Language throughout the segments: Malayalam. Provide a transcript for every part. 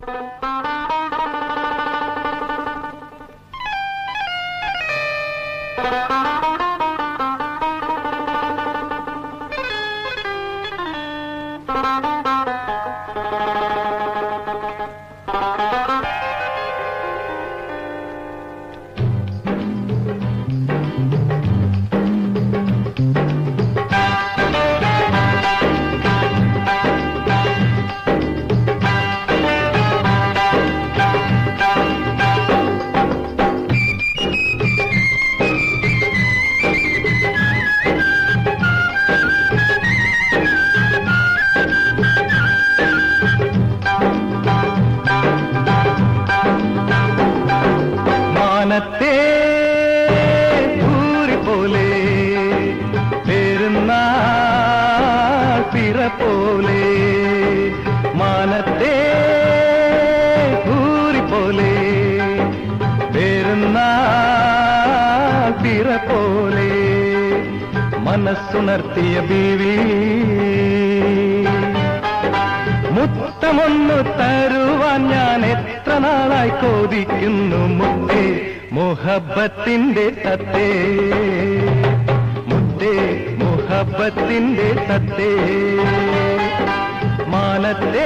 മാനത്തെ ൂരി പോലെ പെരുന്നാൾ പിറ പോലെ മാനത്തെ ൂരി പോലെ പെരുന്നാൾ പിറ പോലെ മനസ്സുണർത്തിയ ബീവി മുത്തമൊന്നു തരുവാൻ ഞാൻ എത്ര നാളായി കൊതിക്കുന്നു മുത്തേ മുഹബ്ബത്തിന്റെ തത്തേ മുത്തേ മുഹബ്ബത്തിന്റെ തത്തേ മാനത്തെ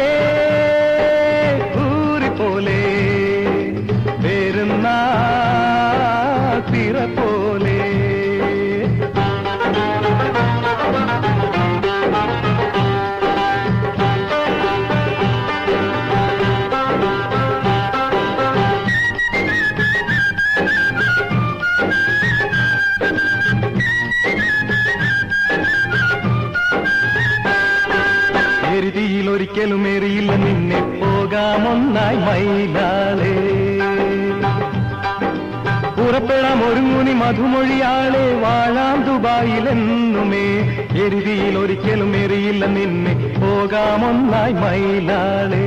ൂരി പോലെ പെരുന്നാൾ പിറ പോലെ എരുതിയിൽ ഒരിക്കലും ഏറിയില്ല നിന്നെ പോകാമൊന്നായി മയിലാളെ പുറപ്പെടാം ഒരുങ്ങുനി മധുമൊഴിയാളെ വാഴാം ദുബായിലെന്നുമേ എരുതിയിൽ ഒരിക്കലും ഏറിയില്ല നിന്നെ പോകാമൊന്നായി മയിലാളെ